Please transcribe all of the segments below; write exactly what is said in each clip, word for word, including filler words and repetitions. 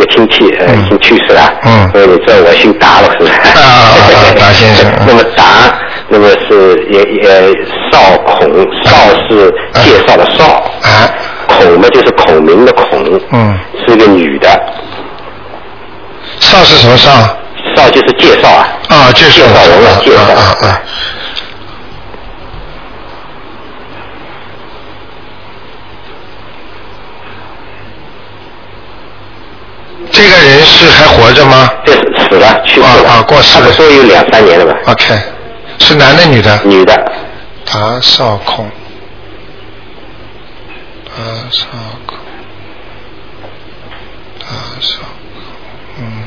亲戚呃已经去世了，嗯，所以你知道我姓达了是吧？ 啊啊，达先生。 那么达，那么是也也少孔，少是介绍的少，啊，孔嘛就是孔明的孔，嗯，是个女的。 少是什么少？ 少就是介绍啊。 啊，介绍人了，介绍啊啊。这个人是还活着吗？ 这死了，去世了。 啊啊，过世了。 说有两三年了吧。 OK， 是男的女的？ 女的。 达少孔。达少孔。达少孔。嗯。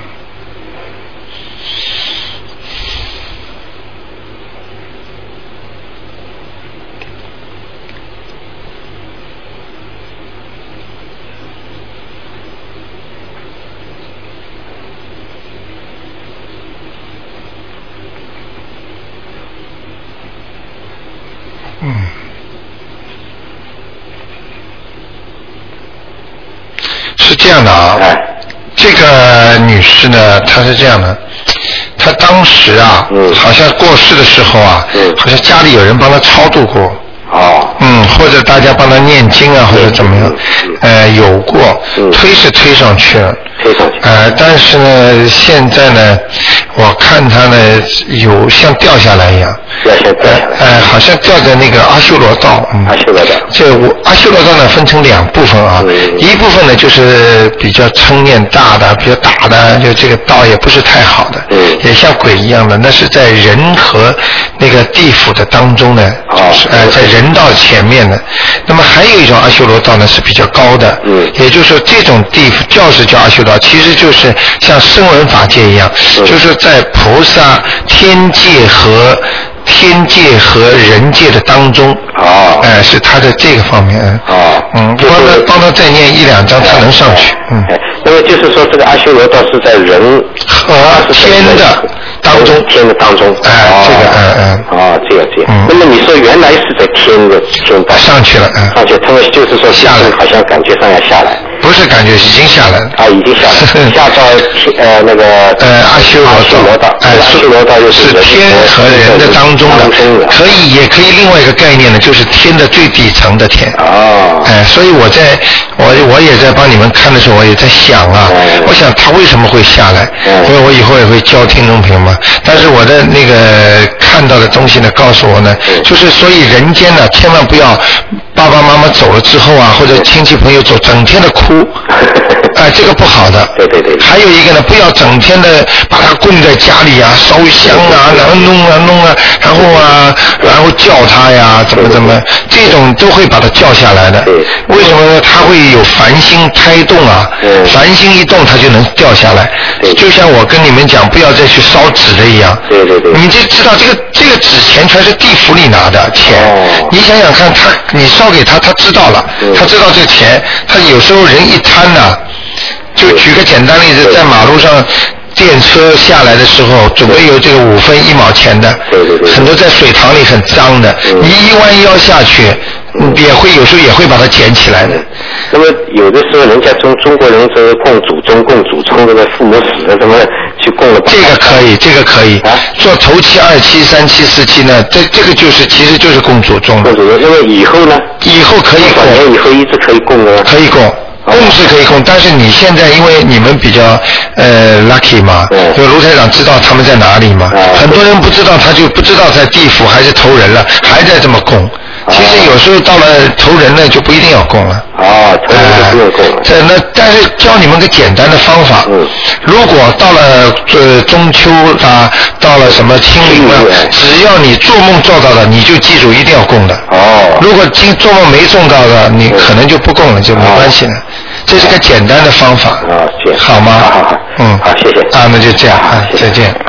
嗯，是这样的啊，这个女士呢，她是这样的，她当时啊，嗯、好像过世的时候啊，嗯、好像家里有人帮她超度过。哦，嗯，或者大家帮他念经啊，或者怎么样，呃，有过，推是推上去了，推上去，呃，但是呢，现在呢，我看他呢，有像掉下来一样，掉下掉下来，呃，好像掉在那个阿修罗道，嗯，阿修罗道，这我阿修罗道呢分成两部分啊，一部分呢就是比较称念大的，比较大的，就这个道也不是太好的，也像鬼一样的，那是在人和那个地府的当中呢，就是呃，在人。人道前面的，那么还有一种阿修罗道呢是比较高的，嗯，也就是说这种地教是叫阿修罗道，其实就是像声闻法界一样，嗯、就是在菩萨天界和天界和人界的当中，哦，哎、呃，是他的这个方面，哦，嗯，帮他帮他再念一两章，他能上去，嗯， 那么就是说这个阿修罗道是在人和天的当中， 天的当中， 哎、呃，这个，嗯嗯， 哦，这个这个，嗯，那么你说原来是在天的天道上去了，嗯， 上去，他们就是说下来，好像感觉上要下来， 不是感觉已经下来了， 啊，已经下来，下到呃那个呃阿修罗道， 哎，阿修罗道又是天和人的当中的，可以也可以另外一个概念呢，就是天的最底层的天，哦，哎，所以我在我我也在帮你们看的时候，我也在想啊，嗯、我想他为什么会下来，嗯、因为我以后也会教听众朋友们，但是我的那个看到的东西呢，告诉我呢，嗯、就是所以人间呢，千万不要爸爸妈妈走了之后啊，或者亲戚朋友走，整天的哭，哎、呃，这个不好的。 对对对。 还有一个呢，不要整天的把他供在家里啊，烧香啊，然后弄啊弄啊，然后啊，然后叫他呀，怎么怎么，这种都会把他叫下来的。为什么呢？他会有凡心胎动啊，凡心一动，他就能掉下来。就像我跟你们讲，不要再去烧纸的一样。 对对对。 你就知道这个这个纸钱全是地府里拿的钱，你想想看，他你烧给他，他知道了，他知道这个钱，他有时候人一贪呐、啊。就举个简单例子，在马路上电车下来的时候，准备有这个五分一毛钱的，很多在水塘里很脏的，你一弯腰下去，也会有时候也会把它捡起来的。 那么有的时候人家中中国人这个供祖宗、供祖宗，这个父母死了，怎么去供了？ 这个可以，这个可以。啊、做头七、二七、三七、四七呢，这这个就是其实就是供祖宗。 供祖宗，因为以后呢？ 以后可以供。 年以后一直可以供的。 可以供。供是可以供，但是你现在因为你们比较呃 lucky 嘛，就卢台长知道他们在哪里嘛，很多人不知道，他就不知道在地府还是投人了，还在这么供。其实有时候到了投人呢，就不一定要供了。 哦，投人就不用供了。 这、呃、那但是教你们个简单的方法，嗯、如果到了呃中秋啊，到了什么清明啊，只要你做梦做到的，你就记住一定要供的。哦。如果今做梦没做到的，你可能就不供了，就没关系了。这是个简单的方法。 啊， 好吗？ 好好好。 嗯。 好，谢谢。 啊，那就这样啊，再见。